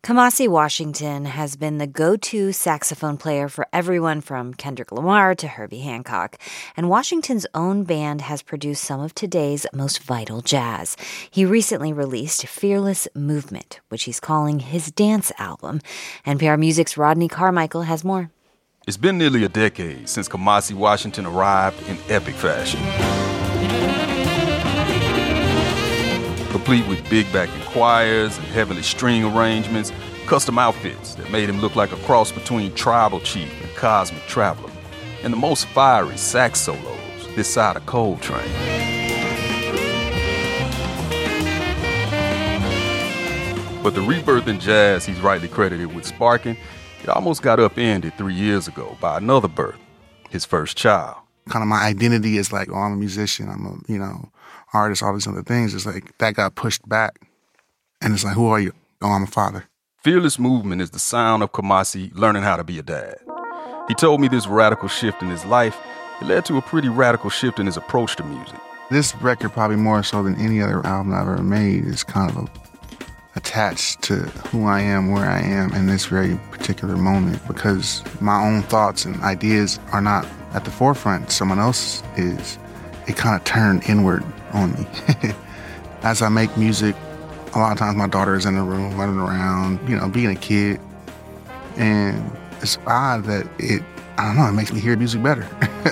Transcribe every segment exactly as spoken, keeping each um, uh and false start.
Kamasi Washington has been the go-to saxophone player for everyone from Kendrick Lamar to Herbie Hancock, and Washington's own band has produced some of today's most vital jazz. He recently released Fearless Movement, which he's calling his dance album. N P R Music's Rodney Carmichael has more. It's been nearly a decade since Kamasi Washington arrived in epic fashion. Complete with big backing choirs and heavily string arrangements, custom outfits that made him look like a cross between Tribal Chief and Cosmic Traveler, and the most fiery sax solos this side of Coltrane. But the rebirth in jazz he's rightly credited with sparking, it almost got upended three years ago by another birth, his first child. Kind of my identity is like, oh, I'm a musician, I'm a, you know, artist, all these other things. It's like that got pushed back. And it's like, who are you? Oh, I'm a father. Fearless Movement is the sound of Kamasi learning how to be a dad. He told me this radical shift in his life, it led to a pretty radical shift in his approach to music. This record, probably more so than any other album I've ever made, is kind of a, attached to who I am, where I am in this very particular moment, because my own thoughts and ideas are not at the forefront. Someone else is. It kind of turned inward on me. As I make music, a lot of times my daughter is in the room running around, you know, being a kid. And it's odd that it, I don't know, it makes me hear music better.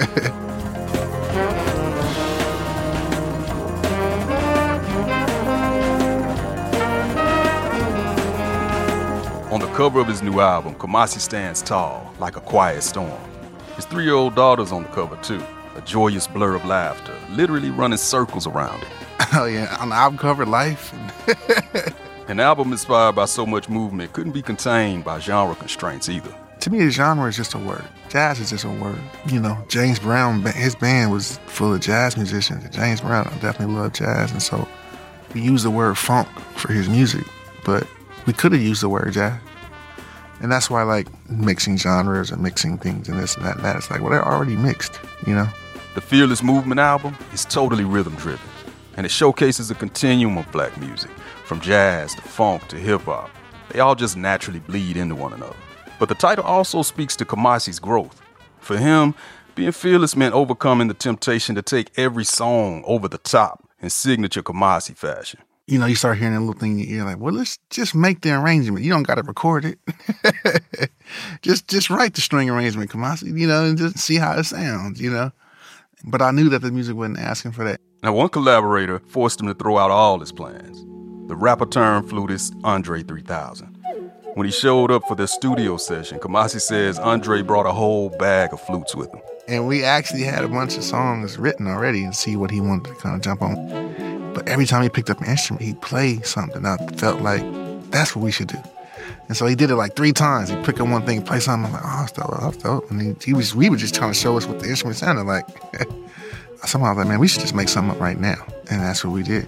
On the cover of his new album, Kamasi stands tall, like a quiet storm. His three-year-old daughter's on the cover, too. A joyous blur of laughter, literally running circles around it. Oh, yeah, on the album cover, life. An album inspired by so much movement couldn't be contained by genre constraints either. To me, the genre is just a word. Jazz is just a word. You know, James Brown, his band was full of jazz musicians. James Brown definitely loved jazz, and so we used the word funk for his music, but we could have used the word jazz. And that's why I like mixing genres and mixing things and this and that and that. It's like, well, they're already mixed, you know? The Fearless Movement album is totally rhythm-driven, and it showcases a continuum of black music, from jazz to funk to hip-hop. They all just naturally bleed into one another. But the title also speaks to Kamasi's growth. For him, being fearless meant overcoming the temptation to take every song over the top in signature Kamasi fashion. You know, you start hearing that little thing in your ear, like, well, let's just make the arrangement. You don't got to record it. just just write the string arrangement, Kamasi, you know, and just see how it sounds, you know. But I knew that the music wasn't asking for that. Now, one collaborator forced him to throw out all his plans. The rapper-turned-flutist Andre three thousand. When he showed up for their studio session, Kamasi says Andre brought a whole bag of flutes with him. And we actually had a bunch of songs written already and see what he wanted to kind of jump on. But every time he picked up an instrument, he'd play something. I felt like, that's what we should do. And so he did it like three times. He'd pick up one thing, play something. I'm like, oh, that's dope, that's dope. And he, he was, we were just trying to show us what the instrument sounded like. Somehow I was like, man, we should just make something up right now. And that's what we did.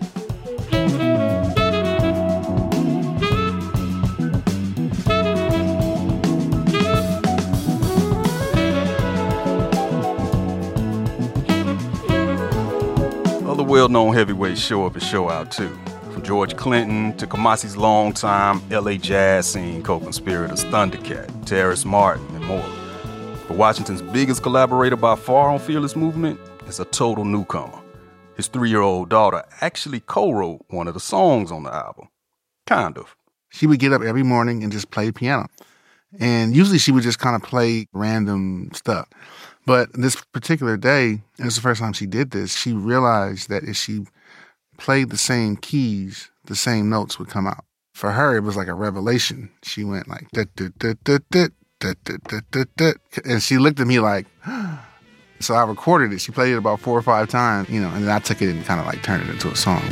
Other well-known heavyweights show up and show out too. From George Clinton to Kamasi's longtime L A jazz scene co-conspirators Thundercat, Terrace Martin, and more. But Washington's biggest collaborator by far on Fearless Movement is a total newcomer. His three-year-old daughter actually co-wrote one of the songs on the album. Kind of. She would get up every morning and just play piano. And usually she would just kind of play random stuff. But this particular day, it was the first time she did this, she realized that if she played the same keys, the same notes would come out. For her, it was like a revelation. She went like, da, da, da, da, da, da, da, da, da, da. And she looked at me like, so I recorded it. She played it about four or five times, you know, and then I took it and kind of like turned it into a song.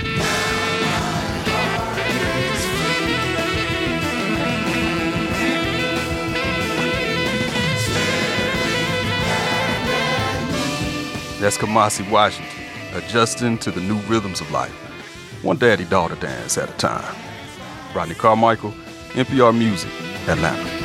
That's Kamasi Washington, adjusting to the new rhythms of life. One daddy-daughter dance at a time. Rodney Carmichael, N P R Music, Atlanta.